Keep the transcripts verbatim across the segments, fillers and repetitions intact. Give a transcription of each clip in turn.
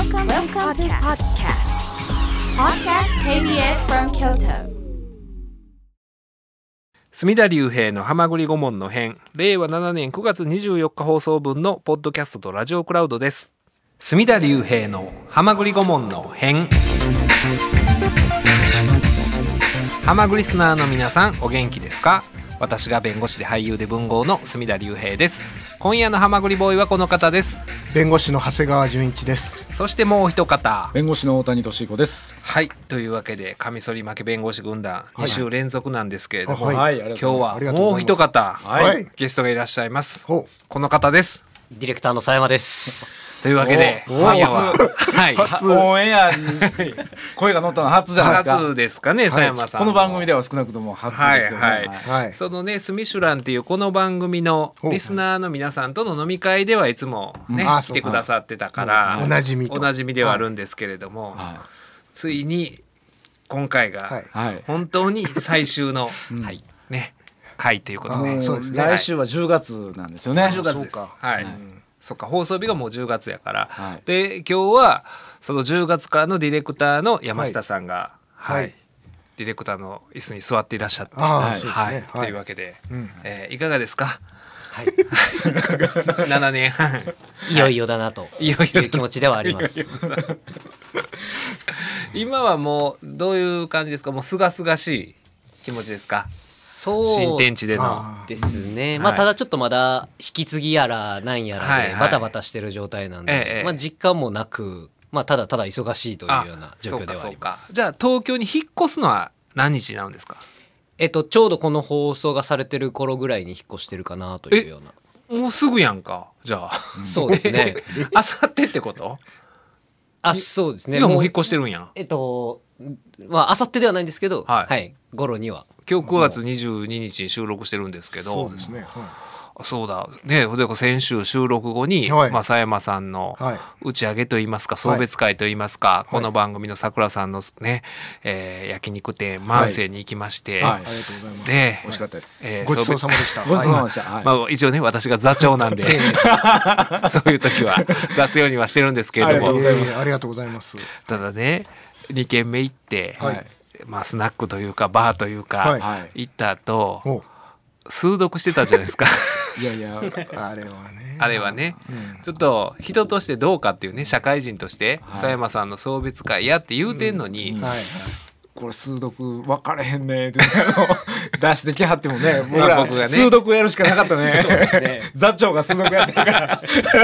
Welcome, Welcome to podcast. Podcast ケービーエス from Kyoto. 隅田隆平のはまぐり顧問の編、れいわななねんくがつにじゅうよっか放送分のポッドキャストとラジオクラウドです。隅田隆平のはまぐり顧問の編。はまぐりスナーの皆さん、お元気ですか？私が弁護士で俳優で文豪の隅田隆平です。今夜のはまぐりボーイはこの方です。 弁護士の長谷川純一です。 そしてもう一方、 弁護士の大谷俊彦です。 はい、というわけでカミソリ負け弁護士軍団に週連続なんですけれども、 はいはい、 今日はもう一方、 はい、 ゲストがいらっしゃいます。 ほう、 この方です。 ディレクターの佐山です。 というわけでお今夜ははい初オンエアに声が乗ったのは初じゃないですか。 初ですかね、佐山さん。 この番組では少なくとも初ですよね。 はいはいはい、 そのね、スミシュランっていうこの番組のリスナーの皆さんとの飲み会ではいつもね、 うん、 来てくださってたから、 おなじみとおなじみではあるんですけれども、 はい、 ついに今回がはい本当に最終の、 うんはいね、回ということで、 あそうですね、 来週はじゅうがつなんですよね。 じゅうがつです。 そうか、 はい、 うん、 そっか、放送日がもうじゅうがつやから、 はい、 で今日はそのじゅうがつからのディレクターの山下さんが、はいはい、ディレクターの椅子に座っていらっしゃって、 はいはいはい、 というわけで、 うんえー、いかがですか？ はい、 ななねんはんいよいよだなといよいよいう気持ちではあります。 いよいよ今はもうどういう感じですか？もうすがすがしい気持ちですか？ そう新天地でのあですね、 はいまあ、ただちょっとまだ引き継ぎやらなんやはいはいらでバタバタしてる状態なんで、 ええまあ、実感もなく、まあ、ただただ忙しいというような状況ではあります。 じゃあ東京に引っ越すのは何日になるんですか？ えっと、ちょうどこの放送がされてる頃ぐらいに引っ越してるかなというような。 もうすぐやんか。じゃあそうですね。 あさってってこと？ あ、そうですね。 いやもう引っもう越してるんや。 えっとまああさってではないんですけど、 はいはい、頃には。 今日くがつにじゅうににちに収録してるんですけど、 そうですね、はそうだね。で先週収録後に、 はい、 まあ、佐山さんのはい、 打ち上げといいますか送別会といいますか、 はい、 この番組のさくらさんのね、えー、焼肉店万世に行きまして、 はいはい、ありがとうございます。 で美味しかったです、 えー、 ごちそうさまでした。 ごちそうさまでした、はい、 まあ、一応ね私が座長なんでそういう時は出すようにはしてるんですけれども、 ありがとうございます。ありがとうございます。 ただねにけんめ行って、 はい、 まあ、スナックというかバーというか、 はい、 行った後、 お数読してたじゃないですかいやいやあれはねあれはね、 うん、 ちょっと人としてどうかっていうね、社会人として佐、 はい、 山さんの送別会やって言うてんのに、 うん、はい、 これ数読分かれへんねって出してきはってもね、僕ら僕がね数読やるしかなかったね。 そうですね。 座長が数読やってるから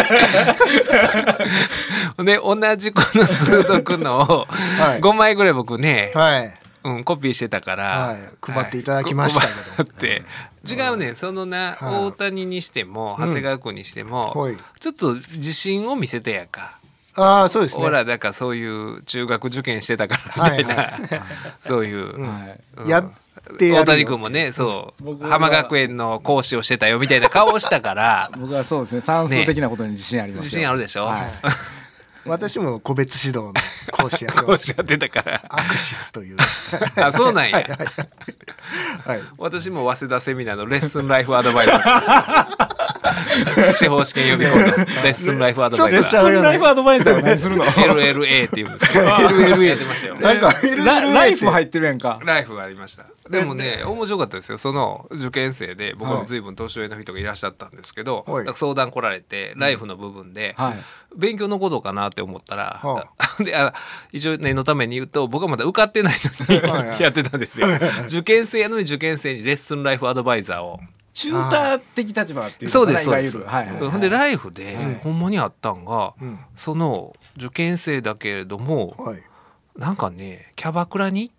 で同じこの数読のをごまいぐらい僕ね、 はい、 うん、コピーしてたから、 はい、配っていただきましたけど、 はい、違うね、そのな、はい、大谷にしても長谷川君にしても、うん、ちょっと自信を見せてやか。 ああ、そうですね。 ほらだからそういう中学受験してたからみたいな、はいはい、そういう、 はいうん、やってやるよ。 大谷君もね、そう浜学園の講師をしてたよみたいな顔をしたから僕はそうですね、算数的なことに自信ありますよ、 ね、自信あるでしょ、はい私も個別指導の講師や講師やってたからアクシスというあ、そうなんや、はいはいはい、 私も早稲田セミナーのレッスンライフアドバイザーで司法試験予備校のレッスンライフアドバイザー、 レッスンライフアドバイザーは何するの？ エルエルエー っていうんですけどエルエルエーやってましたよ。 なんかラ, ライフ入ってるやんか。 ライフがありました。でもね、面白かったですよ。その受験生で僕に随分年上の人がいらっしゃったんですけど、 はい、 なんか相談来られてライフの部分で、 はい、 勉強のことかなって思ったら、 はあ、であ一応念のために言うと僕はまだ受かってないのにはい、はい、やってたんですよ。受験生やのに受験生にレッスンライフアドバイザーを。 チューター的立場っていうそうですいわゆる、はいはいはい、 ほんでライフで、 はい、 ほんまにあったんが、 うん、 その受験生だけれども、 はい、 なんかねキャバクラに行って、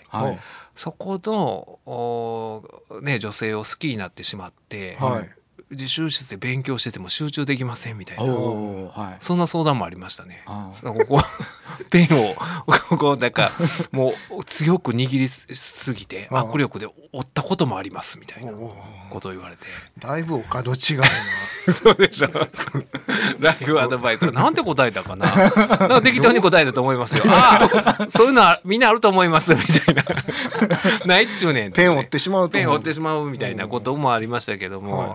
はい、そこの、ね、女性を好きになってしまって、 はい、 自習室で勉強してても集中できませんみたいな、 はい、 そんな相談もありましたね。ここペンをここなんかもう強く握りすぎて握力で折ったこともありますみたいなことを言われて、 だいぶお門違いなそうでしょライフアドバイザーなんて答えたかななんか適当に答えたと思いますよああそういうのはみんなあると思いますみたいなないっちゅうねん、 ペン折ってしまうとペン折ってしまうみたいなこともありましたけども、 はいはい、 で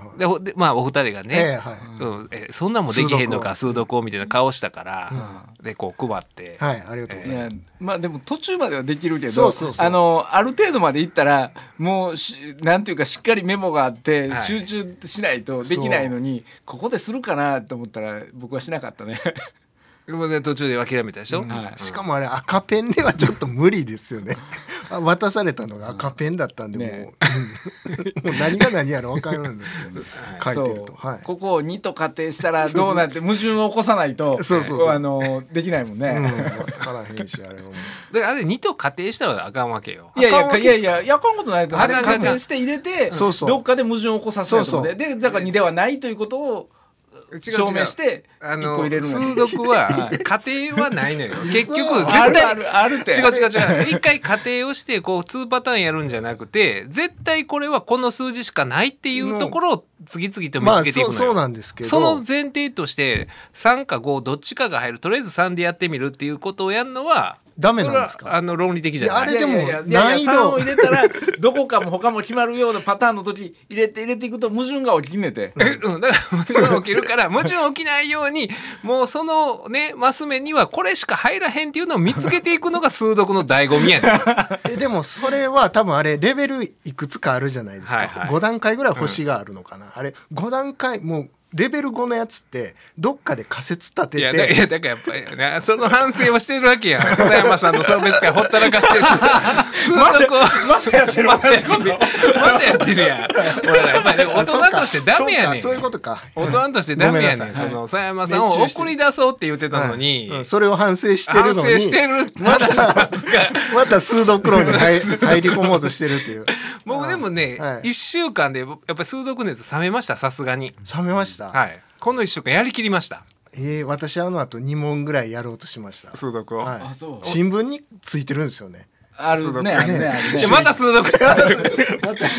でまあお二人がね、 ええはいうんえそんなんもできへんのか数読をみたいな顔したから、でこう配って、 はいありがとうごいやざいます。 まあでも途中まではできるけどそうそうそうあのある程度までいったらもうしなんていうかしっかりメモがあってはい集中しないとできないのに、ここでするかなと思ったら僕はしなかったね。 でもね途中で諦めたでしょ、 はいしかもあれ赤ペンではちょっと無理ですよね。あ渡されたのが赤ペンだったんで、 ねもう、もう何が何やら分からないんですけど、書いてると、 そうはい、 ここをにと仮定したらどうなって矛盾を起こさないとそうそうそうあのできないもんね。 うん、分からへんしあれはもうであれにと仮定したらあかんわけよ。 いやいやあかんわけいやいやいやあかんことないとあれあかんあかん仮定して入れてそうそうどっかで矛盾を起こさせないと思うそうででだからにではないということを違う違う証明してあいっこ入れるの数の読は家庭はないのよ結局そう絶対あるあるあるって違う違う違う一回仮定をしてこうにパターンやるんじゃなくて絶対これはこの数字しかないっていうところを次々と見まあつけていくのよ、 そうそうなんですけど、 その前提としてさんかごどっちかが入るとりあえずさんでやってみるっていうことをやるのはダメなんですかそれはあの論理的じゃないいやあれでもいやいやいやいや難易度さんを入れたらどこかも他も決まるようなパターンの時入れて入れていくと矛盾が起きんねて。 えうん、だから矛盾が起きるから矛盾起きないようにもうそのねマス目にはこれしか入らへんっていうのを見つけていくのが数読の醍醐味やねんえでもそれは多分あれレベルいくつかあるじゃないですか、 はいはいご段階ぐらい星があるのかな、あれご段階もうレベルごのやつってどっかで仮説立てていやだいやだからやっぱりねその反省をしてるわけやん佐山さんの送別会ほったらかしてる数読をまたやってるまたやってるまたやってるやん俺らやっぱりでも大人としてダメやねんそうかそういうことか大人としてダメやねん、 ごめんなさいその佐山さんを送り出そうって言ってたのに、 はいうんそれを反省してる反のに省してるまたがまた数読論に入入り込もうとしてるっていう僕でもね、 はいいっしゅうかんでやっぱり数読熱冷めましたさすがに。 冷めました、 はいこのいっしゅうかんやりきりましたえー、私あの後に問ぐらいやろうとしました、 数読を、 はいあそう新聞についてるんですよねあるねあるねあるねでまた数読やってるまた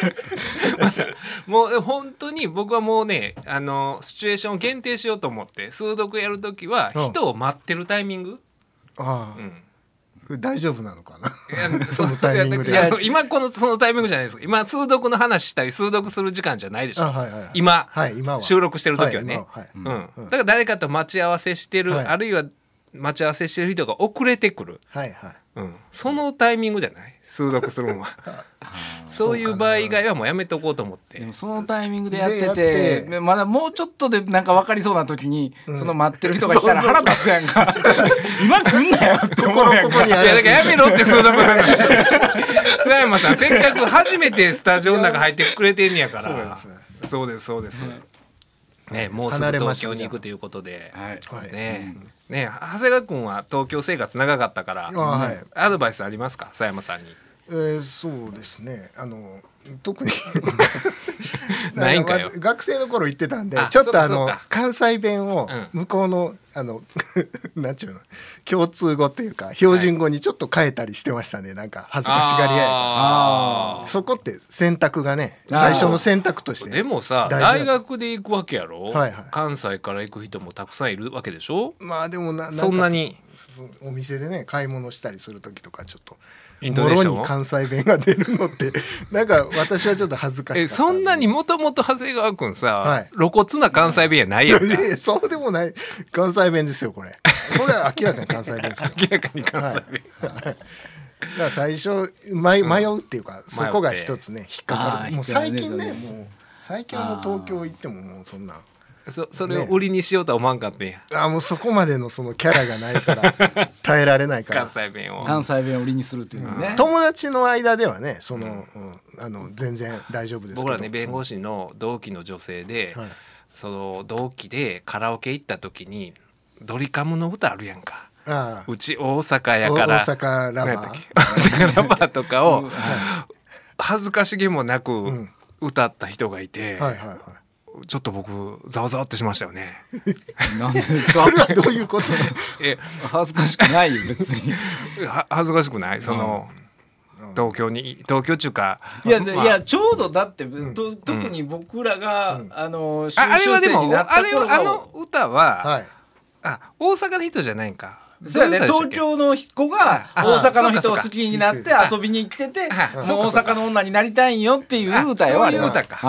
もう本当に僕はもうねあのシチュエーションを限定しようと思って数読やるときはうん人を待ってるタイミング、 ああ、 うんこれ大丈夫なのかないやそのタイミングでいやいや今このそのタイミングじゃないです今数読の話したり数読する時間じゃないでしょ、 あはいはいはい今、 はい今は収録してる時はね、 はい今ははいうん、だから誰かと待ち合わせしてる、 はいあるいは待ち合わせしてる人が遅れてくる、 はいはいうん、そのタイミングじゃない数読するのはそういう場合以外はもうやめとこうと思ってでもそのタイミングでやってでやてってまだもうちょっとでなんか分かりそうな時に、 うんその待ってる人が来たらそうそう腹立つやんか今来んなよって思うやんか心ここにあいやだらずからやめろって数読の話須山さんせっかく初めてスタジオの中入ってくれてんねやからそうですねそうですそうです、ね、もうすぐ離れましたね東京に行くということで、 はいはいねね長谷川君は東京生活長かったから、 あはいアドバイスありますか佐山さんに。 えー、そうですねあの特にないんかよあの学生の頃行ってたんであちょっとあのそうかそうか関西弁をう向こうのあのなんちゅうの共通語っていうか標準語にちょっと変えたりしてましたねなんか恥ずかしがり屋やかあらそこって選択がねあー最初の選択としてでもさ大事だ大学で行くわけやろ、 はいはい関西から行く人もたくさんいるわけでしょ。 まあでもななんかそんなにお店でね買い物したりする時とかちょっとイントネーションもろに関西弁が出るのってなんか私はちょっと恥ずかしかったえそんなにもともと長谷川君さ、 はい露骨な関西弁やないやんかいやいやそうでもない関西弁ですよこれこれは明らかに関西弁ですよ明らかに関西弁、 だから最初迷迷うっていうか、そこが一つね引っかかあーるもう最近引っかかるねねもう最近はもう東京行ってももうそんなそそれを売りにしようとは思わんかったんや、 あーもうそこまでのそのキャラがないから耐えられないか関ら西弁を。 関西弁を売りにするっていうのね、 友達の間ではねその、うんあの全然大丈夫ですけど僕らね弁護士の同期の女性で、 はいその同期でカラオケ行った時にドリカムの歌あるやんか。 あうち大阪やあから大阪ラバ何やったっけー大阪ラバーとかをうん恥ずかしげもなくん歌った人がいて、 はいはいはいちょっと僕ざわざわってしましたよね。 なんでですかそれはどういうことなのえ恥ずかしくないよ別には恥ずかしくないその、東京に東京中かいや、 まあいやちょうどだって、と特に僕らが、 うんあのああれはで修習生にもなった頃あれはあの歌は、 はいあ大阪の人じゃないんか。 そうやね、 どい歌でしたっけ東京の子があ大阪のそうかそうか人を好きになって遊びに行ってて、 あもう大阪の女になりたいんよっていう歌よ、 ああれはそういう歌かはい、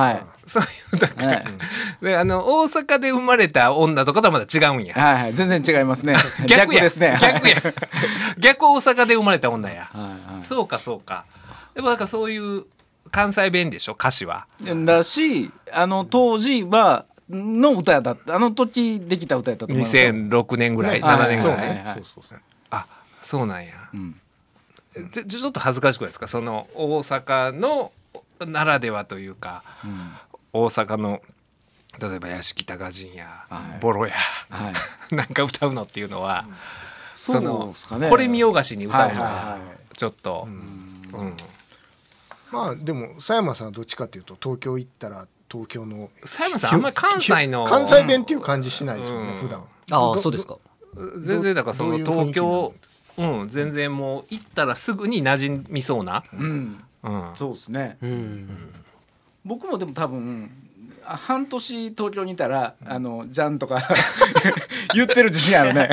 そういうだから、 はいであの大阪で生まれた女とかとはまた違うんや。 はいはい全然違いますね。 逆やですね。 逆や逆大阪で生まれた女や。 はいはいそうかそうか。でもなんかそういう関西弁でしょ歌詞は。 だしあの当時はの歌やだったあの時できた歌やったと思いますにせんろくねんぐらい、 ねななねんぐらい、 そうねはいそうそうそうあそうなんや。 うんちちょっと恥ずかしくないですかその大阪のならではというか、 うん大阪の例えば屋敷高人や、 はいボロや、 はいなんか歌うのっていうのは、そそうのですかね。 これ見よがしに歌うのはいはいははいちょっと、 うんうんまあでも佐山さんはどっちかというと東京行ったら東京の佐山さんあんまり関西の関西弁っていう感じしないですよね、 うん普段。 ああ、 どそうですか。 全然だからそのどういう雰囲気なの東京、うん、全然もう行ったらすぐに馴染みそうな、 うんうん、 そうですね。 うん。 僕もでも多分あ半年東京にいたらあのじゃんとか言ってる自信あるね。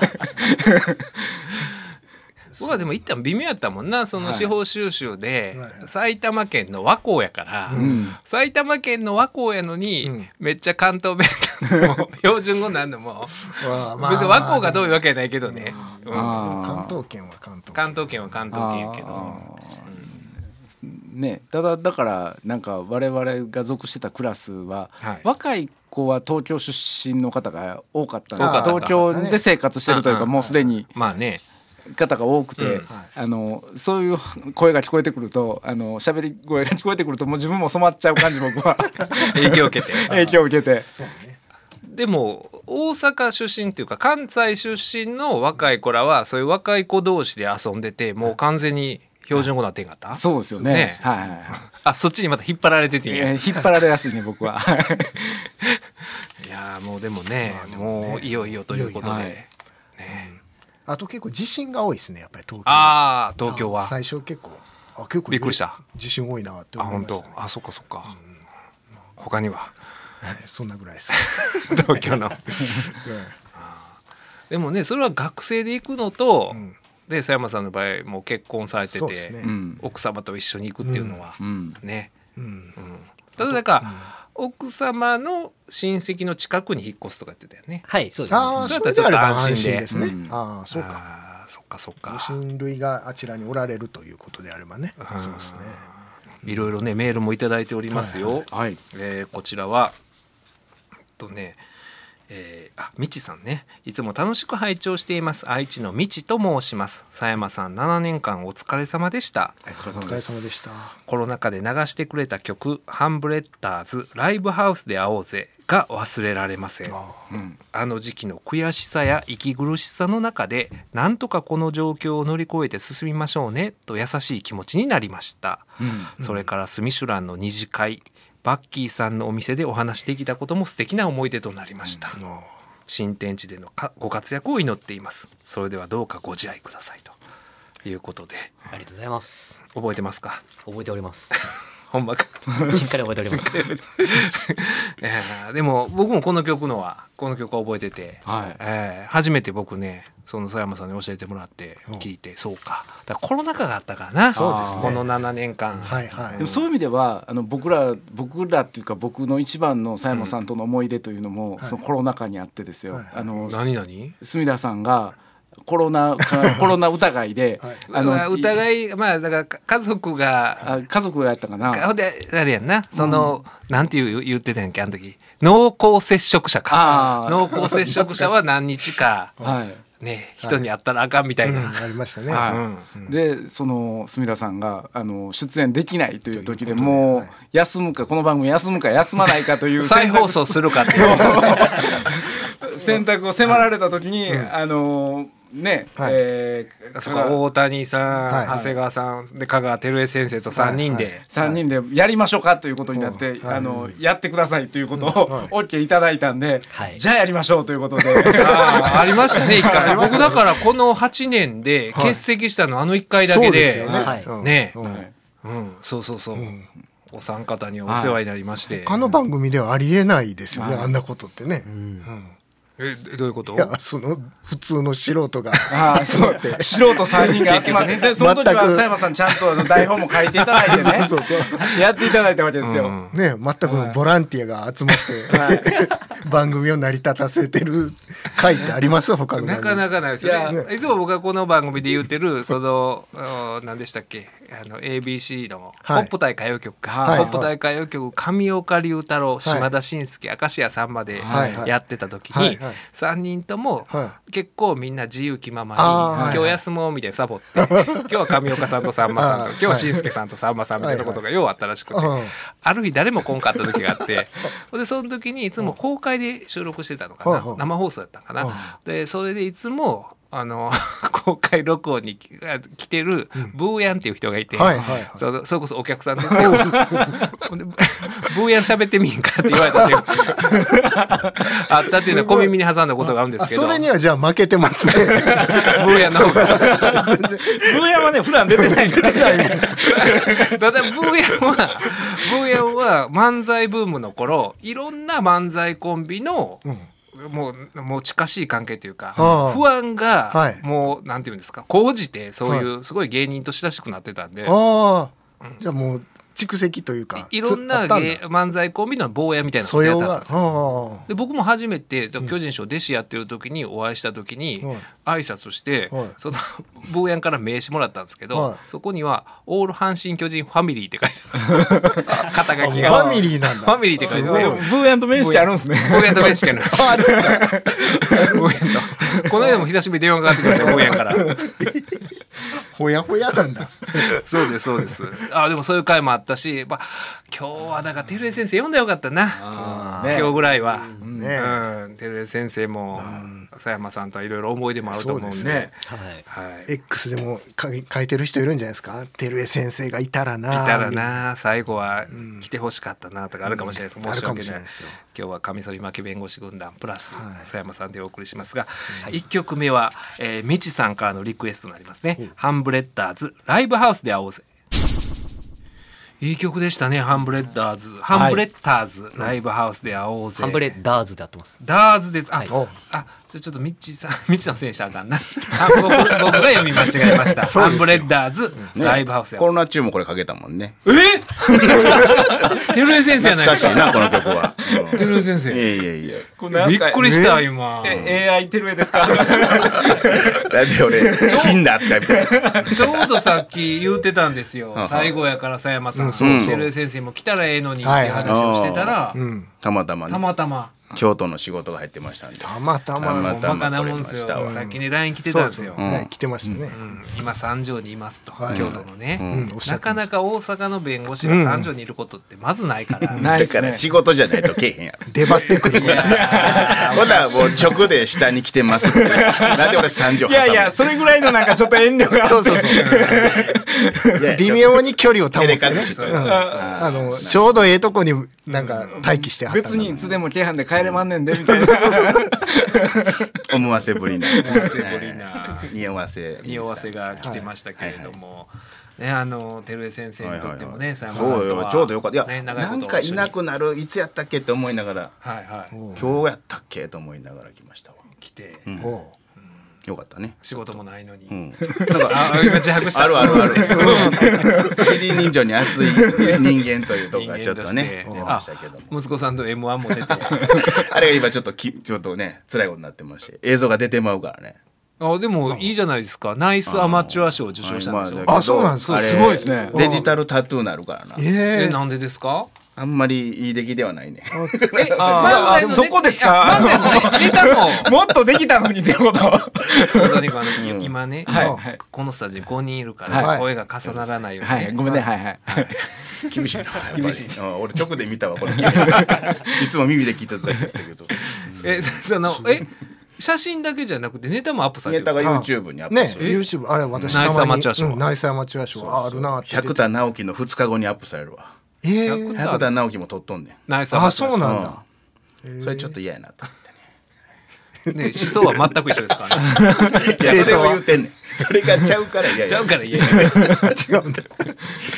僕はでも一旦微妙やったもんなその司法修習で、 はいはい埼玉県の和光やから、 ん埼玉県の和光やのに、 うんめっちゃ関東弁なのも標準語なんのもまあまあ別に和光がどういうわけじゃないけどね、うんあー関東圏は関東関東圏は関東圏やけどあーねただだからなんか我々が属してたクラスは、 はい若い子は東京出身の方が多かったの多かった東京で生活してるというかうんもうすでにまあね方が多くて、 うんあのそういう声が聞こえてくるとあの喋り声が聞こえてくるともう自分も染まっちゃう感じ僕は影響を受けて影響を受けて。 そうね。 でも大阪出身っていうか関西出身の若い子らはそういう若い子同士で遊んでてもう完全に標準語なってんかったそうですよね。 ねはいはいはい。 あそっちにまた引っ張られててんや、 えー引っ張られやすいね僕は。 いやーもうでもね,、 まあでもねもういよいよということで、 いよいよねあと結構地震が多いですねやっぱり東京。 ああ東京は最初結構あ結構びっくりした地震多いなってあ本当思いましたね。 あそっかそっか、他にははいそんなぐらいです。 東京のでもねそれは学生で行くのと、 うんで佐山さんの場合もう結婚されてて、 そうですねうん奥様と一緒に行くっていうのは、 うんね、 うんうん、ただだから、奥様の親戚の近くに引っ越すとか言ってたよね。 はい、そうですね。 ああそそうれであればやったらちょっと安安心で心ですね。 うんああそうか。 あーそっかそっかご親類があちらにおられるということであればね。 うんそうですね。 いろいろねメールもいただいておりますよ、 はい。 えーこちらはえっとねえーあみちさんねいつも楽しく拝聴しています愛知のみちと申します佐山さんななねんかんお疲れ様でしたお疲れ様お疲れ様でした。 コロナ禍で流してくれた曲ハンブレッダーズライブハウスで会おうぜが忘れられませんあうん。 あの時期の悔しさや息苦しさの中でなんとかこの状況を乗り越えて進みましょうねと優しい気持ちになりました、 うん。 それからスミシュランの二次会バッキーさんのお店でお話できたことも素敵な思い出となりました、 ああ新天地でのかご活躍を祈っていますそれではどうかご自愛くださいということでありがとうございます。 覚えてますか覚えております。 ほんまかしっかり覚えております。 いやでも僕もこの曲のはこの曲は覚えてて、 はい。 えー初めて僕ねその佐山さんに教えてもらって聞いて、そうかだからコロナ禍があったからなそうですねこのななねんかん、 はいはい。 でもそういう意味ではあの僕ら僕らっていうか僕の一番の佐山さんとの思い出というのも、 はいそのコロナ禍にあってですよ。 はいはいあの何何隅田さんがコロナコロナ疑いで、 はいあのあの疑いまあだからか家族があ家族がやったかな。 ほんであれやんなその、なんていう言ってたんやっけあの時濃厚接触者かあー濃厚接触者は何日かはい。 ね人に会ったらあかんみたいな、 うんありましたね。 はいうんでその隅田さんがあの出演できないという時でということでもうはい休むかこの番組休むか休まないかという再放送するかっていう選択を迫られた時に、あのね、 はいえーそこ大谷さん、 はい長谷川さんで香川照江先生とさんにんで、 はいはいさんにんでやりましょうかということになって、 はいあのやってくださいということをはい OK いただいたんで、 はいじゃあやりましょうということであーありましたね一回僕だからこのはちねんで欠席したのあのいっかいだけそうで、 ですよね。 はいうんねうんはいうん、そうそうそう、お三方にはお世話になりまして、 他の番組ではありえないですよね、 はいあんなことってね。 ううんんえどういうこといやその普通の素人がああそう素人さんにんが集まって、でその時は全く佐山さんちゃんとあの台本も書いていただいてねそうそうそうやっていただいたわけですよ、 うんね、全くのボランティアが集まって、番組を成り立たせてる回ってあります他の番組なかなかないですよいね。いつも僕がこの番組で言ってるそのあ何でしたっけあの エービーシー のポはいップ大歌謡曲か、 はいポップ大歌謡曲上岡龍太郎、 い島田紳介、明石家さんまではいはいやってた時にはいはいさんにんともは結構みんな自由気ままにあー今日休もうみたいなサボって今日は上岡さんとさんまさんとあー今日は紳介さんとさんまさんみたいなことがようあったらしくてはいはいある日誰も来んかった時があってでその時にいつも公開で収録してたのかはいはない生放送やったんかはなでそれでいつもあの公開録音に来来てるブーヤンっていう人がいて、 はいはいはいそそれこそお客さんですよ。でブーヤン喋ってみんかって言われたっていうあったっていうのは小耳に挟んだことがあるんですけど、 あそれにはじゃあ負けてますねブーヤンの方がブーヤンはね普段出てないからただブーヤンはブーヤンは漫才ブームの頃いろんな漫才コンビの、 うんもうもう近しい関係というか、 ああ不安がはいもうなんていうんですか講じてそういうすごい芸人と親しくなってたんで、 ああじゃあもう蓄積というかいろんなつあったんだ芸漫才コンビの坊やみたいなこと素養がやってたんですよ。 あで僕も初めて巨人師匠弟子やってる時にお会いした時にはい挨拶してはいその坊やから名刺もらったんですけど、 はいそこにはオール阪神巨人ファミリーって書いてあるんです肩書きがファミリーなんだファミリーって書いてあるすごいブーヤンと面識あるんですね坊やと名刺券のあるんだ坊やとこの間も久しぶりに電話がかかってきましたよ坊やからほやほやなんだそうですそうですあでもそういう回もあったし、まあ、今日はだから照江先生読んだらよかったなあ今日ぐらいは。 ねうん、照江先生も佐山さんとはいろいろ思い出もあると思うんでそうですねはいはい、 X でも書い書いてる人いるんじゃないですか照江先生がいたらないたらな最後は来てほしかったなとかあるかもしれないです、 うんあるか申し訳ないもしれないですよ今日はカミソリ負け弁護士軍団プラスはい佐山さんでお送りしますが、いっきょくめは、えー、みちさんからのリクエストになりますね、ハンブレッダーズライブハウスで会おうぜ。いい曲でしたねハンブレッダーズ、ハンブレッダーズライブハウスで会おうぜ。 ハンブレッダーズでやってます。 ダーズです。あ、 はいおあ、じゃあちょっとミッチーさん、ミッチーのせいにしたらあかんな。あ僕僕が読み間違えました。 そうですよハンブレッダーズ、 ねライブハウスや。 コロナ中もこれかけたもんね。 え？テルエ先生やないですか。 懐かしいなこの曲は。うんテルエ先生。 いやいやいや。 びっくりした今。 え エーアイ テルエですかだって俺死んだ扱いみたいな。 ちょうどさっき言ってたんですよは。は最後やから佐山さん、 うんそうそうテルエ先生も来たらええのにっていう話をしてたら、 うんたまたまたねまたま。 京都の仕事が入ってましたんで。 たまたまたまたまバカなもんですよ。 来れましたわさっきに ライン 来てたんですよ。 そうそうね来てましたねうん今三条にいますと、 はい京都のね、 うんおっしゃなってましたかなか大阪の弁護士が三条にいることってまずないから、 だないっすねから仕事じゃないとけえへんやろ。 出張ってくるからほなもう直で下に来てますって。なんで俺三条挟む。 いやいやそれぐらいのなんかちょっと遠慮がそうそうそういや微妙に距離を保ってね照れ隠しといううんかあのちょうどええとこになんか待機してはったんだ別にいつでも京阪で帰れまんねんでみたいな思わせぶりな。 思わせぶりな匂わせ。 匂わせが来てましたけれども、ね、あの照江先生にとってもね、佐山さんそうとはよちょうどよかった。いや、 ね長いことなんかいなくなるいつやったっけって思いながら、 はいはい今日やったっけと思いながら来ましたわ。 来て、 うんおうよかったね。 仕事もないのに、 うん。 あ今自白したあるあるある。キリン人情に熱い人間というとこがちょっとね人間として出ましたけども。 息子さんと エムワン も出てあれが今ちょっときちょっとね辛いことになってまして映像が出てまうからね。 あでもいいじゃないですかナイスアマチュア賞を受賞したんでしょ、 まあそうなんですかあれすごいですねデジタルタトゥーなるからな。 えええなんでですかあんまりいい出来ではないね。 えあー漫才のねそこですかいや漫才のねネタももっとできたのにってこと本当にあの今ね、 はいうんはいこのスタジオごにんいるから、 はい声が重ならないように、ねはいごめんねはいはい厳しいな。 厳しいうん俺直で見たわこれ厳しい。いつも耳で聞いてただけだったけど。 えそのえ写真だけじゃなくてネタもアップされネタがてるんですか YouTube にアップねする。 YouTube あれ私ナイスたまにアマチュア賞うんナイスアマチュア賞ああるなって百田直樹のふつかごにアップされるわ。 ええ百百田直樹も撮っとんねん。 ナイスアマあチュア賞そうなんだそれちょっと嫌やなと思ってね。 ね思想は全く一緒ですからねいやそれを言うてんねん。それがちゃうから嫌や。 ちゃうから言えない違うんだ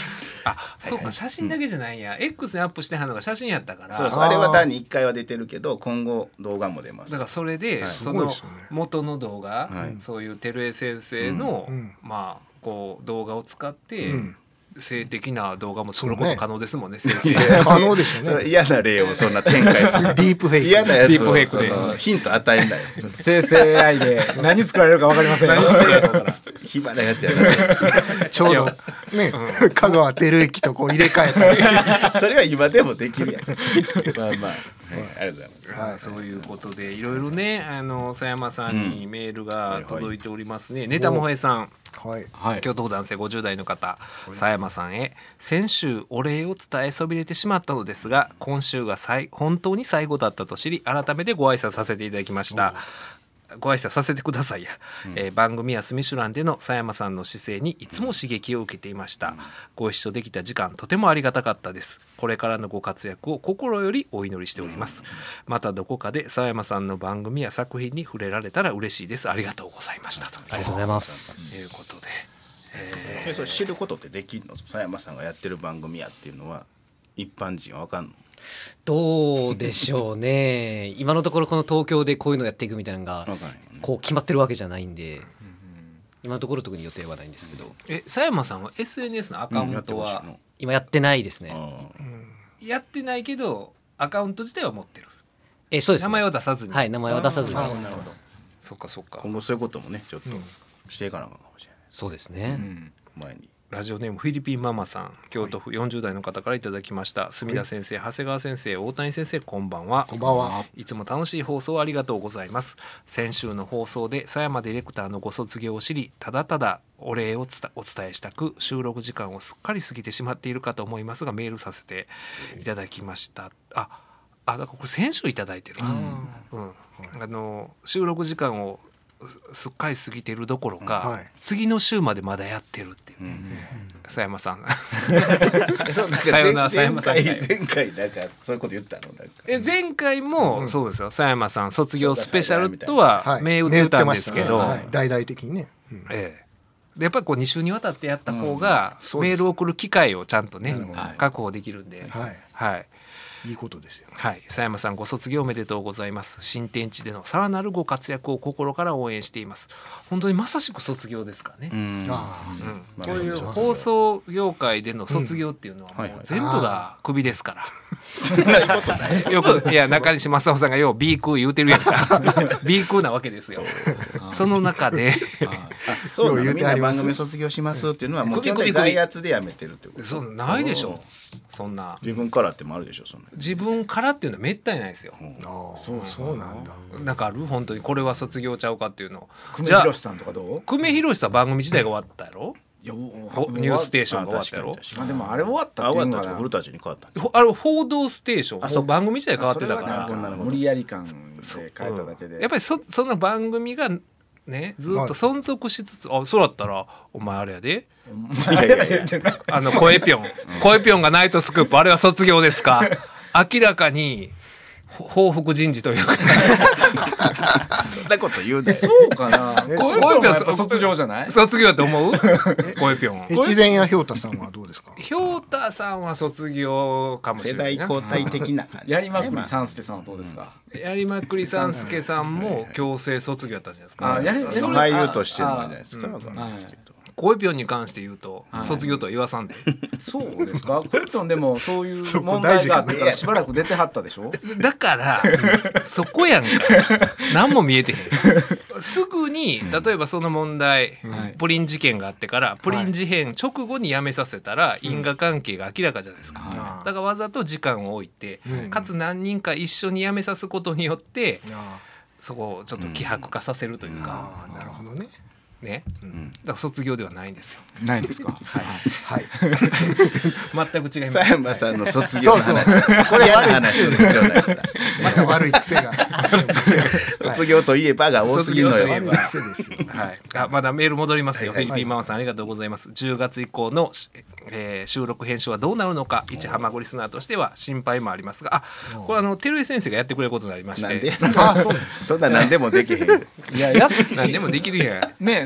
あ、そうか、写真だけじゃないんや、うん、X にアップしてはんのが写真やったから。 そうそう、あれは単にいっかいは出てるけど今後動画も出ます。 だからそれで、はい、その元の動画、はい、そういう照江先生の、うん、まあこう動画を使って、うん性的な動画も作ること可能ですもんね。ね可能でしょうね。 嫌な例をそんな展開する。 ディープフェイク。 嫌なやつをディープフェイクでヒント与えんなよ。 生成 エーアイ で何作られるか分かりませんよ。 暇なやつやな。ちょうどね、うん、香川照之とこう入れ替えたり。 それは今でもできるやん。まあまあ、はい、ありがとうございます。 はい、そういうことでいろいろね、あの佐山さんにメールが届いておりますね。ネタもほえさん。はい、京都府男性ごじゅう代の方、佐山さんへ先週お礼を伝えそびれてしまったのですが今週が最本当に最後だったと知り改めてご挨拶させていただきました。ご挨拶させてくださいや、うんえー、番組やスミシュランでの佐山さんの姿勢にいつも刺激を受けていました、うん、ご一緒できた時間とてもありがたかったです。これからのご活躍を心よりお祈りしております、うん、またどこかで佐山さんの番組や作品に触れられたら嬉しいです。ありがとうございましたと。 ありがとうございますということで、 えー、それ知ることってできるの？佐山さんがやってる番組やっていうのは一般人は分かんの？ どうでしょうね今のところこの東京でこういうのやっていくみたいなのがこう決まってるわけじゃないんで、今のところ特に予定はないんですけど。 え佐山さんは エスエヌエス のアカウントは、うん、 今やってないですね。 やってないけどアカウント自体は持ってる。 えそうです、ね、 名前を出さずに。 はい、名前は出さずに。 なるほど。そっかそっか。 今後そういうこともねちょっとしていかなあかんかもしれない、 うん、そうですね、 うん、前にラジオネームフィリピンママさん、京都府よんじゅう代の方からいただきました。墨田先生、長谷川先生、大谷先生、こんばんは。 こんばんは。 いつも楽しい放送ありがとうございます。先週の放送で佐山ディレクターのご卒業を知り、ただただお礼をつたお伝えしたく収録時間をすっかり過ぎてしまっているかと思いますがメールさせていただきました。あ、あ、だからこれ先週いただいてる。うん、あの収録時間をすっかり過ぎてるどころか、はい、次の週までまだやってるっていう、うん、佐山さんさよなら佐山さん前回なんかそういうこと言ったの？なんかえ前回もそうですよ、佐山さん卒業スペシャルとは銘打ってたんですけど、 はいね、大々的にね、 うん、ええでやっぱりこうに週にわたってやった方が、うん、メールを送る機会をちゃんとね、うん、確保できるんで、 はい、 はいいいことですよ。 はい、佐山さんご卒業おめでとうございます。新天地でのさらなるご活躍を心から応援しています。本当にまさしく卒業ですかね。うん、あ、うん、こういう放送業界での卒業っていうのはもう全部がクビですから。うん、よくいや中西正夫さんがよう B 空言うてるやんか。B 空なわけですよ。その中でそうなの、みんな番組卒業しますっていうのはもう去年外圧でやめてるってこと。 そうないでしょ。そんな自分からってもあるでしょ。そんな自分からっていうのはめったにないですよ。 ああ、そうそうなんだ。 なんかある本当にこれは卒業ちゃうかっていうの。 久米宏さんとかどう？ 久米宏さん番組自体が終わったやろ。いやニューステーションが終わったやろ。 あでもあれ終わったっていうのが古舘に変わった。 あれ報道ステーション。あそう番組自体変わってたから。 無理やり感で変えただけで。 やっぱりそその番組がねずっと存続しつつ、あそうだったらお前あれやで。あの声ぴょん声ぴょんがナイトスクープあれは卒業ですか？明らかに報復人事というかそんなこと言うね。 そうかな。声ぴょんはやっぱ卒業じゃない？ 卒業だと思う？声ぴょん。 越前屋ひょうたさんはどうですか？ ひょうたさんは卒業かもしれないな。 世代交代的な感じ。 やりまくり三助さんはどうですか？ やりまくり三助さんも強制卒業だったじゃないですか。 あやり俳優としてのじゃないですか。 声ぴょんに関して言うと、はい、卒業とは言わさんで。 そうですか。声ぴょんでもそういう問題があってからしばらく出てはったでしょ。 だからそこやんか。何も見えてへん。すぐに例えばその問題、うん、プリン事件があってからプリン事変直後に辞めさせたら因果関係が明らかじゃないですか。うん、だからわざと時間を置いて、うん、かつ何人か一緒に辞めさすことによって、うん、そこをちょっと希薄化させるというか。 うん、あなるほどね。 ね、うん、だから卒業ではないんですよ。 ないですか。 はい。はい。 全く違います。 佐山さんの卒業の話。そうそう。これ悪い話するんじゃない。 また悪い癖が。 卒業といえばが多すぎるのよ。 はい。あ、まだメール戻りますよ。フィリピンママさんありがとうございます。じゅうがつ以降の、えー、収録編集はどうなるのか、一ハマグリスナーとしては心配もありますが、あ、これあの照江先生がやってくれることになりまして。 なんで？あ、そう。そんな何でもできへん。 いやや何でもできるやん。 ね。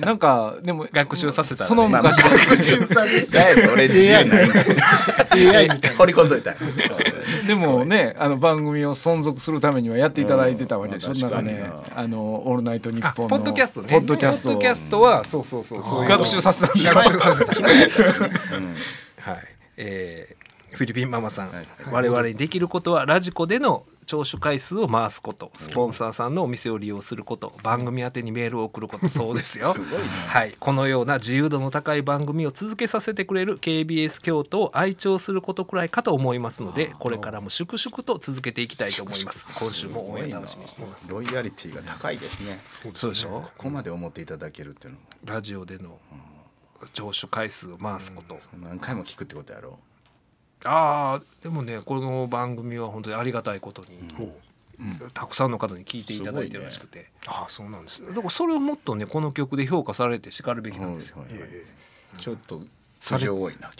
なんかでも学習させたらねその昔まあまあ学習させだいぶ俺自由ないんだエーアイ みたいな掘り込んどいたでもねあの番組を存続するためにはやっていただいてたわけでしょ、 うんなんかね確かになあのオールナイトニッあポンのポッドキャストねポッドキャストポッドキャストはそうそうそうそういう学習させたんでしょ学習させたうんはい、えーフィリピンママさん、 はい我々にできることはラジコでの聴取回数を回すこと、スポンサーさんのお店を利用すること、番組宛てにメールを送ること、そうですよすごいなはい、このような自由度の高い番組を続けさせてくれる ケービーエス 京都を愛聴することくらいかと思いますので、これからも粛々と続けていきたいと思います。今週も応援楽しみにしています。 ロイヤリティが高いですね。 そうでしょここまで思っていただけるっていうのもラジオでの聴取回数を回すこと、 何回も聞くってことやろああでもねこの番組は本当にありがたいことに、たくさんの方に聞いていただいてるらしくて、 ああそうなんですねだからそれをもっとねこの曲で評価されてしかるべきなんですよ、 はいはいはいえちょっと素性多いな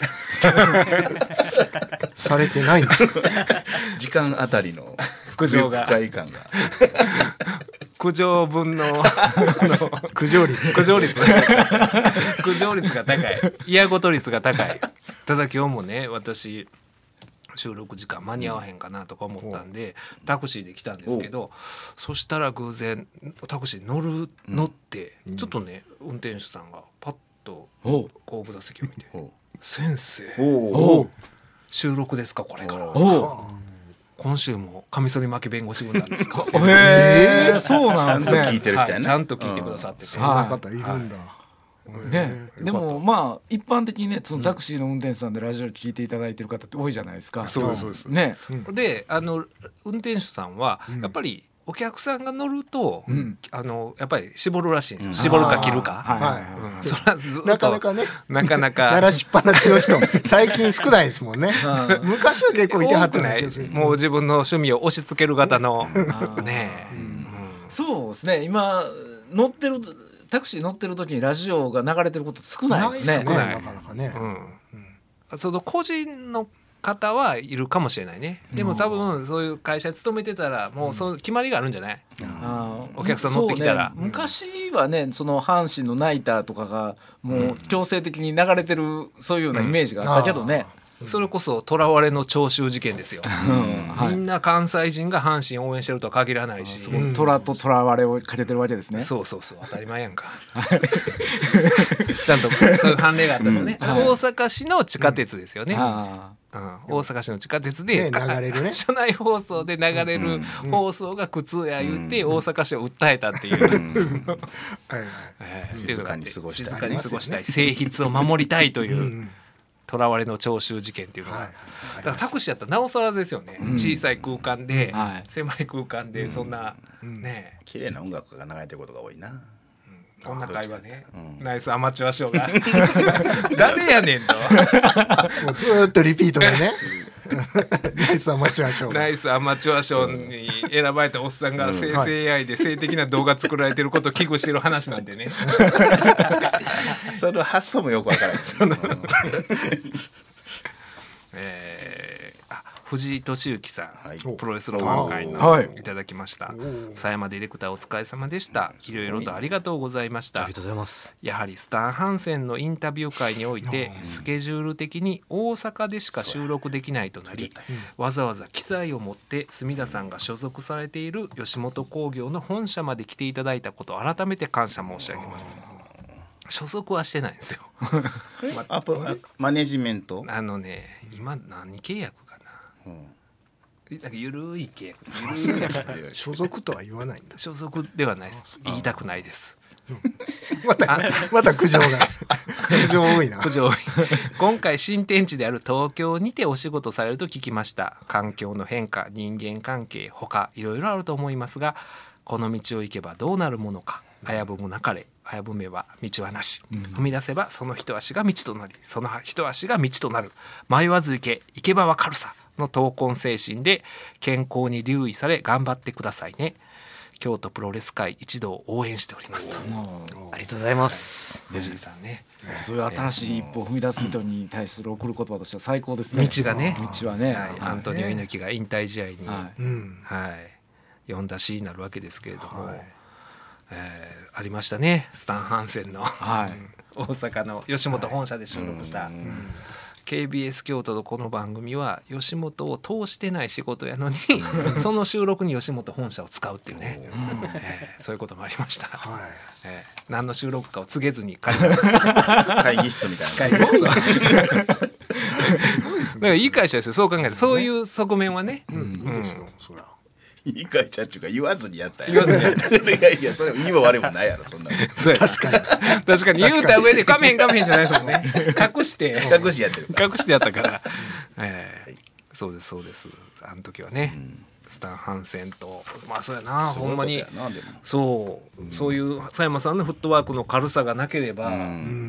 されてないんですか時間あたりの苦情が不快感が苦情分の苦情率苦情率苦情率が高い嫌ごと率が高い。ただ今日もね私収録時間間に合わへんかなとか思ったんで、タクシーで来たんですけど、そしたら偶然タクシー乗る乗って、ちょっとね運転手さんがパッと後部座席を見ておう 「先生おう収録ですかこれから」 お今週もカミソリ負け弁護士軍なんですかへえそうちなんですゃんと聞いねてる人やねはいちゃんと聞いてくださってて、 そんな方いるんだ、 ね、でもまあ一般的にねそのタクシーの運転手さんでラジオ聞いていただいてる方って多いじゃないですか。 そうですそうですね、 であの運転手さんはやっぱりお客さんが乗ると、 んあのやっぱり絞るらしいんですよ、 うん絞るか切るか、 はいはいはいうん、それはずっとなかなかねなかなか鳴らしっぱなしの人最近少ないですもんねうん昔は結構いてはった多くないな気がするもう自分の趣味を押し付ける型のねえ、うんそうですね今乗ってるタクシー乗ってる時にラジオが流れてること少ないですね。 ないっすねなかなかね、 うんその個人の方はいるかもしれないね。でも多分そういう会社に勤めてたらもうその決まりがあるんじゃない、 あーお客さん乗ってきたらそうね昔はねその阪神のナイターとかがもう強制的に流れてるそういうようなイメージがあったけどね、 それこそ囚われの徴収事件ですよ、 うんはいみんな関西人が阪神を応援してるとは限らないし、 ん虎と虎割れをかけてるわけですね。 そうそうそう当たり前やんかちゃんとそういう判例があったんですよね、 うんはい大阪市の地下鉄ですよね、 あうん、大阪市の地下鉄で、 ね流れるね車内放送で流れる放送が苦痛や言って大阪市を訴えたっていう、そのはいはいえー静かに過ごしたい静かに過ごしたい性質を守りたいといううん囚われの徴収事件っていうのが、 はいだからタクシーやったらなおさらですよね、小さい空間で、 はい狭い空間でそんな、 んね綺麗な音楽が流れてることが多いなこんな会話ね、 うんナイスアマチュア賞が誰やねんともうずーっとリピートでねナイスアマチュア賞ナイスアマチュア賞に選ばれたおっさんが生成 エーアイ で性的な動画作られてることを危惧してる話なんでねその発想もよくわからないそのえーあ藤井敏之さん、 はいプロレスロマン会の、 はいいただきましたお狭山ディレクターお疲れ様でしたいろいろとありがとうございましたありがとうございます。 やはりスタン・ハンセンのインタビュー会においてスケジュール的に大阪でしか収録できないとなりわざわざ機材を持って墨田さんが所属されている吉本興業の本社まで来ていただいたことを改めて感謝申し上げます。所属はしてないんですよあプロあマネジメントあのね今何契約かなうんなんかゆるい契約ですゆるい契約所属とは言わないんだ所属ではないです言いたくないですまたまた苦情が苦情多いな苦情多い今回新天地である東京にてお仕事されると聞きました。環境の変化人間関係他いろいろあると思いますがこの道を行けばどうなるものか危ぶむなかれ危ぶめば道はなし、踏み出せばその一足が道となりその一足が道となる迷わず行け行けばわかるさの闘魂精神で健康に留意され頑張ってくださいね。京都プロレス界一同応援しておりますとありがとうございます。 藤井さんねそういう新しい一歩を踏み出す人に対する送る言葉としては最高ですね。 道がね道はね。 はい、アントニオ猪木が引退試合に、 はうんはい、呼んだしになるわけですけれども、 はいえー、ありましたねスタン・ハンセンの、 はい、 大阪の吉本本社で収録した、はい、ケービーエス 京都のこの番組は吉本を通してない仕事やのにその収録に吉本本社を使うっていうね、えー、そういうこともありました、はいえー、何の収録かを告げずに借りてます会議室みたいな会議室だからいい会社ですよそう考えてそういう側面はね、うんうん、いいですよそらいい会社っていうか言わずにやったんや言わずにやったいやいやそれいいも悪いもないやろそんな確かに確かに言うた上で画面画面じゃないですもんね隠して隠してやってる隠してやったから、えーはい、そうですそうですあの時はね、うんスタン・ハンセンとまあそうやなほんまにそう、うん、そういう佐山さんのフットワークの軽さがなければ、うん、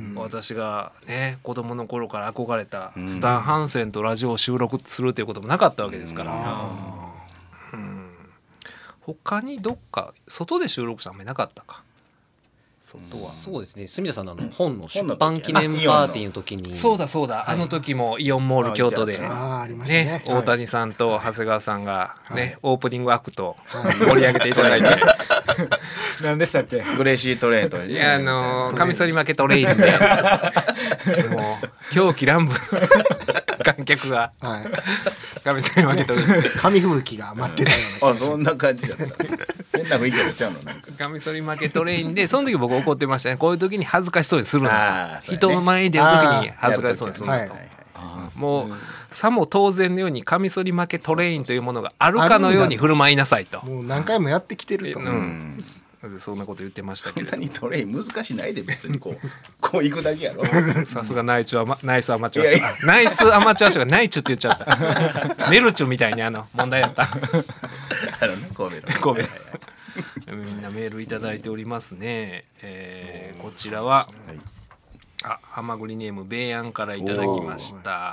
私がね子供の頃から憧れたスタン・ハンセンとラジオを収録するということもなかったわけですから、うんうん、他にどっか外で収録したのもなかったか外はそうですね住田さんのあの本の出版記念パーティーの時にそうだそうだ、はい、あの時もイオンモール京都で、ね、大谷さんと長谷川さんが、ねはい、オープニングアクト盛り上げていただいて、はい、 何でしたっけグレーシートレーンといやあのカミソリ負けトレインでもう狂気乱舞観客がカミソリ負けトレイン紙吹雪が待ってたようなあそんな感じだった変な雰囲気がちゃうのなんかカミソリ負けトレインでその時僕怒ってましたねこういう時に恥ずかしそうにするのか、ね、人の前に出る時に恥ずかしそうにするのか、はいはいはい、もうさも当然のようにカミソリ負けトレインというものがあるかのように振る舞いなさいともう何回もやってきてると、 うんそんなこと言ってましたけれどそんなにトレイン難しないで別にこうこう行くだけやろさすがナイチュアマナイスアマチュア賞ナイスアマチュア賞がナイチュって言っちゃったメルチュみたいにあの問題やったあのね神戸の神戸みんなメールいただいておりますね、えー、こちらは、はい、あはまぐりネームベイヤンからいただきました。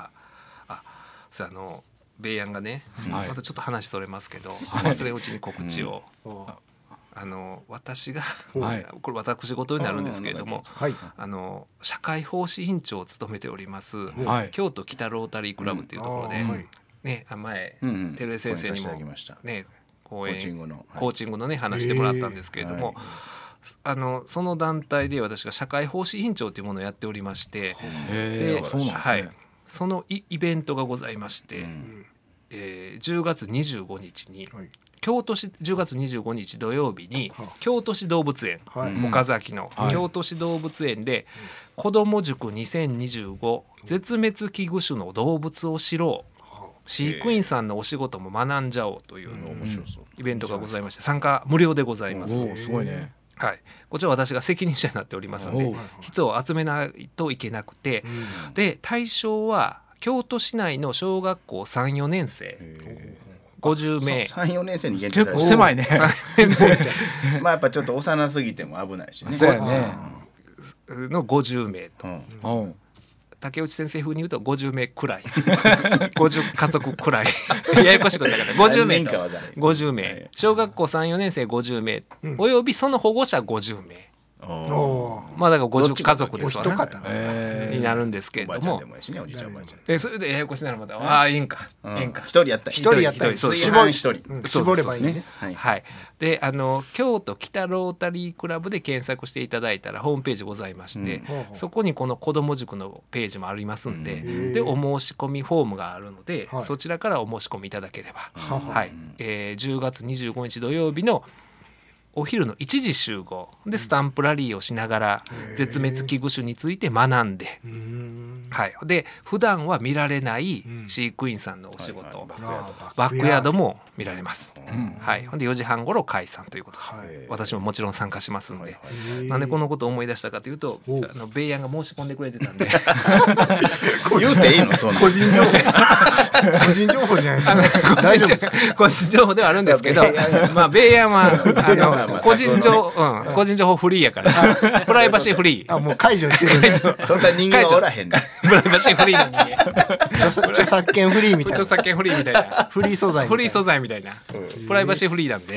あそうあのベイヤンがね、はい、またちょっと話それますけど、はい、忘れうちに告知を、うん、あの私が、はい、これ私事になるんですけれども、はい、あの社会奉仕委員長を務めております、はい、京都北ロータリークラブというところで、うんはいね、前、うんうん、照江先生にもね講演コーチングの、はい、コーチングのね話してもらったんですけれども、はい、あのその団体で私が社会奉仕委員長というものをやっておりまして、で、そうなんですね、はい、そのイベントがございまして、うんえー、じゅうがつにじゅうごにちに、はい、京都市じゅうがつにじゅうごにち土曜日に、はあ、京都市動物園、はい、岡崎の、はい、京都市動物園で、うん、子ども塾にせんにじゅうご絶滅危惧種の動物を知ろう飼育員さんのお仕事も学んじゃおうというのをイベントがございまして参加無料でございます。 おすごいね、 はい、こちら私が責任者になっておりますので人を集めないといけなくて、うん、で対象は京都市内の小学校 さん,よ 年生ごじゅうめいさん、よねん生に限定されて結構狭いねまあやっぱちょっと幼すぎても危ないしねそうやねのごじゅうめいと、うんうん竹内先生風に言うとごじゅうめいくらいごじゅうかぞくくらいややこしくなったからごじゅうめいとごじゅうめい小学校 さん,よ 年生ごじゅうめい、うん、およびその保護者ごじゅうめいまあだからごじゅうかぞくですわねになるんですけれどもえそれでややこしならまたああいいんかいいんか一人やった一人やった炊飯一人絞ればいいねはいであの京都北ロータリークラブで検索していただいたらホームページございましてそこにこの子ども塾のページもありますんででお申し込みフォームがあるのでそちらからお申し込みいただければはいえじゅうがつにじゅうごにち土曜日のお昼のいちじ集合でスタンプラリーをしながら絶滅危惧種について学んで、はい、で普段は見られない飼育員さんのお仕事、うんはいはい、バックヤードも見られます、うんはい、でよじはん頃解散ということで、はい、私ももちろん参加しますんで、はいはい、なんでこのことを思い出したかというとあのベイヤンが申し込んでくれてたんで言うていいのそんな個人情報個人情報じゃないですか大丈夫ですか個人情報ではあるんですけどまあベイヤンはあの個人情、うん、個人情報フリーやからプライバシーフリーあもう解除してる、ね、 そんな人間はおらへんねプライバシーフリーの人間著作権フリーみたいな著作権フリーみたいなフリー素材フリー素材みたいなプライバシーフリーなんで、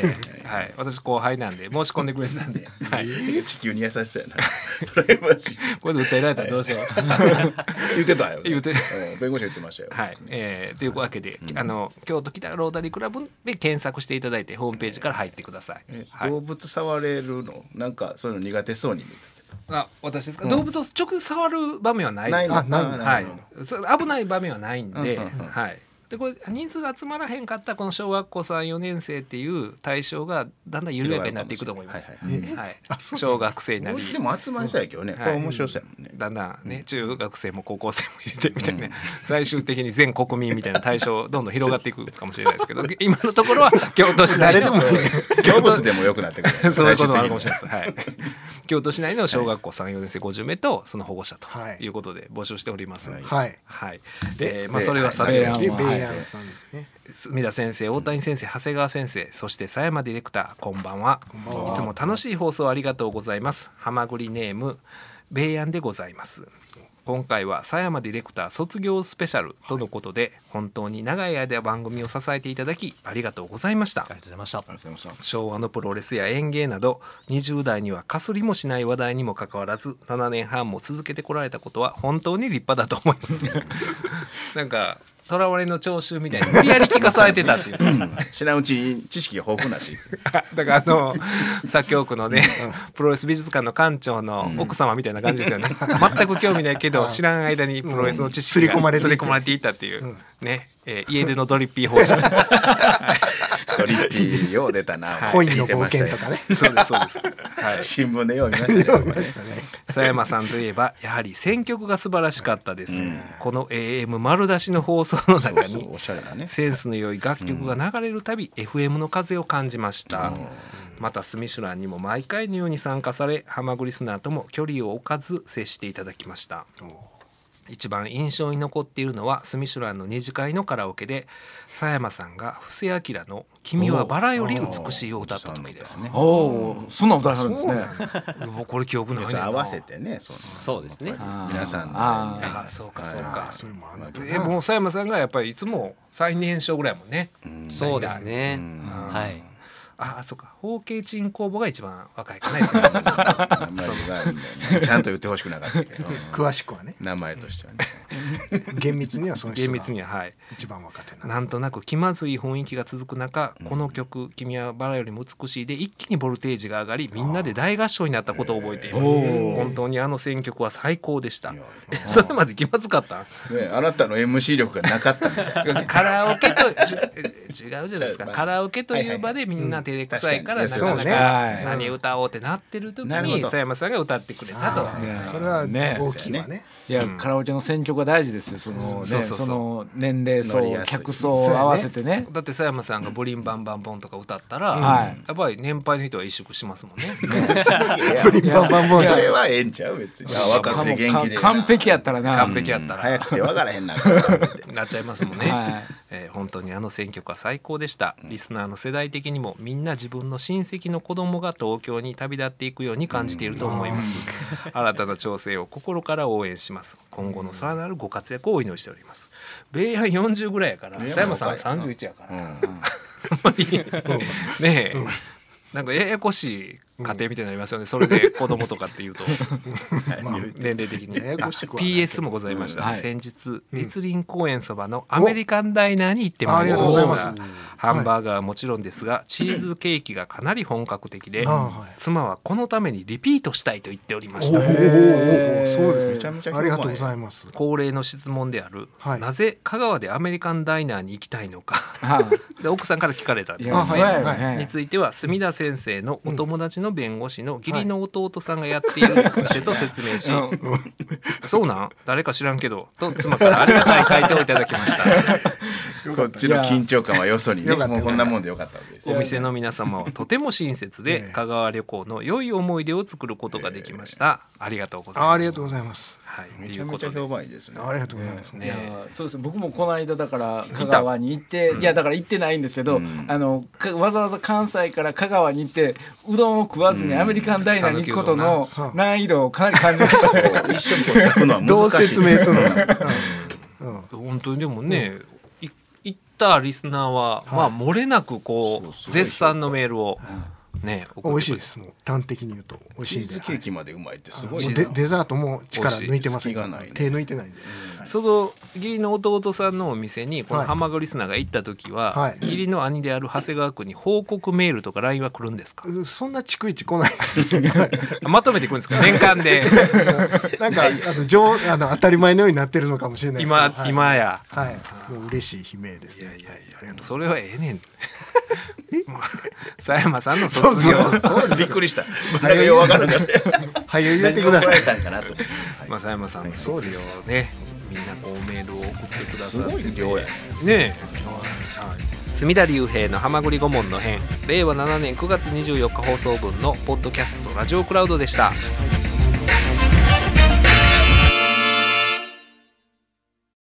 はい、私後輩なんで申し込んでくれてたんで、はい、 地球に優しそうやなプライバシーこれで訴えられたらどうしよう言ってたよ、ね、 言って弁護士言ってましたよ。 はい、えー、というわけで、うん、あの京都北ロータリークラブで検索していただいてホームページから入ってください。 はい、動物触れるのなんかそういうの苦手そうに見てあ、私ですか、うん、動物を直接触る場面はないです。 ない、 はい、危ない場面はないんで、うんうんうん、はい。でこれ人数が集まらへんかったこの小学校さん、よねん生っていう対象がだんだん緩やかになっていくと思います。はいはいはい、小学生なりでも集まりそうやけどね、これ面白そうやもんね。 だんだんね中学生も高校生も入れてみたいな、うん、最終的に全国民みたいな対象どんどん広がっていくかもしれないですけど今のところは京都市内の動物でも良くなってくるそういうこともあるかもしれないです。はい、京都市内の小学校さん、よねん生ごじゅう名とその保護者ということで募集しております。はいはいはい、で、えーまあ、それはさておき、隅田先生、大谷先生、長谷川先生、そして佐山ディレクター、こんばんは。いつも楽しい放送ありがとうございます。はまぐりネームベイヤンでございます。今回は佐山ディレクター卒業スペシャルとのことで、本当に長い間番組を支えていただきありがとうございました。 ありがとうございました。 昭和のプロレスや演芸などにじゅう代にはかすりもしない話題にもかかわらずななねんはんも続けてこられたことは本当に立派だと思いますなんかとらわれの徴収みたいに無理やり聞かされてたっていう知らんうちに知識が豊富なしだからあの左京区のねプロレス美術館の館長の奥様みたいな感じですよね、全く興味ないけど知らん間にプロレスの知識が刷り込まれていったっていうね、えー、家出のドリッピー方式ドリッピーよう出たな、 コインの冒険とかねそうですそうです、 はい、新聞でよう見ましたね佐山さんといえばやはり選曲が素晴らしかったです、うん、この エーエム 丸出しの放送の中におしゃれなねセンスの良い楽曲が流れるたび、うん、エフエム の風を感じました、うん、またスミシュランにも毎回のように参加されハマグリスナーとも距離を置かず接していただきました。一番印象に残っているのはスミシュランの二次会のカラオケで佐山さんが布施明の君はバラより美しいを歌った時ですね。 おお、そんな歌えるんですね。 これ記憶ないねんな。 合わせてね、 そうですね。 皆さんああ、そうかそうか。それもある。え、もう佐山さんがやっぱりいつも最年少ぐらいもんね。 そうですね。はい。 ああ、そうか。包茎鎮公母が一番若いかな。 ちゃんと言ってほしくなかったけど。 詳しくはね。 名前としてはね。 厳密にはその人が厳密には、はい、 一番若手な。 なんとなく気まずい雰囲気が続く中、この曲「君はバラよりも美しい」で一気にボルテージが上がり、みんなで大合唱になったことを覚えています。本当にあの選曲は最高でした。それまで気まずかった。 ね、あなたの エムシー 力がなかったみたいな。 カラオケと違うじゃないですか。カラオケという場でみんな照れくさいからなかなか何歌おうってなってる時に佐山さんが歌ってくれたと。 それは大きいわね。 いや、カラオケの選曲が大事ですよ。そのね、その年齢層、客層を合わせてね。 だって佐山さんがブリンバンバンボンとか歌ったら、やっぱり年配の人は萎縮しますもんね。 ブリンバンバンボン。 それはええんちゃう別に。若くて元気で。 完璧やったらな。 完璧やったら。 早くて分からへんな。 なっちゃいますもんね。えー、本当にあの選曲は最高でした。リスナーの世代的にもみんな自分の親戚の子供が東京に旅立っていくように感じていると思います。新たな挑戦を心から応援します。今後のさらなるご活躍をお祈りしております。ベイヤンよんじゅうぐらいやから佐山さんさんじゅういちやから、うん、ねえ、うん、なんかややこしい家庭みたいになりますよね、それで子供とかっていうと年齢的に。 ピーエス もございました、うん、先日栗林公園そばのアメリカンダイナーに行ってまいりました。ハンバーガーはもちろんですが、チーズケーキがかなり本格的で、妻はこのためにリピートしたいと言っておりました。 そうですね、めちゃめちゃありがとうございます。 恒例の質問である、はい、なぜ香川でアメリカンダイナーに行きたいのかで奥さんから聞かれたんです、はい、については墨田先生のお友達の弁護士の義理の弟さんがやっている店と説明し、はい、そうなん誰か知らんけどと妻からありがたい回答をいただきましたこっちの緊張感はよそにね、もうこんなもんでよかったわけですよ。 お店の皆様はとても親切で香川旅行の良い思い出を作ることができました。ありがとうございます。 ありがとうございます。 はい、 めちゃめちゃ評判いいですね。 ありがとうございますね。 いやそうです。僕もこの間だから香川に行って、いやだから行ってないんですけど、うん、あのわざわざ関西から香川に行ってうどんを食わずにアメリカンダイナーに行くことの難易度をかなり感じましたね。 一緒に咲くのは難しい。 どう説明するの？ 本当にでもね。行ったリスナーは、 はいまあ漏れなくこそうそうう絶賛のメールをね、送ってくれて美味しいです。もう端的に言うと美味しいんで。 チーズケーキまでうまいってすごいもうデデザートも力抜いてませんから、 美味しい手抜いてないんで。 その義理の弟さんのお店にこのはいハンバーグリスナーが行った時は、 はい義理の兄である長谷川君に報告メールとか ライン は来るんですか？ うそんな逐一来ないですね。 まとめてくるんですか？年間でなんかあの上あの当たり前のようになってるのかもしれないですけど。 今、 はい、 今や、 はい、もう嬉しい悲鳴ですね。 いやいやいや、 はいありがとうございます。 それはええねんもう佐山さんの卒業そうそうびっくりした。誰がよう分からなかった。 はよ言ってください。 何が怒られたんかなと思って。 まあ佐山さんの卒業ね、みんなこうメールを送ってくださすごってい量や。 ねえ、隅田隆平のはまぐり顧問の編、れいわななねんくがつにじゅうよっか放送分のポッドキャストラジオクラウドでした。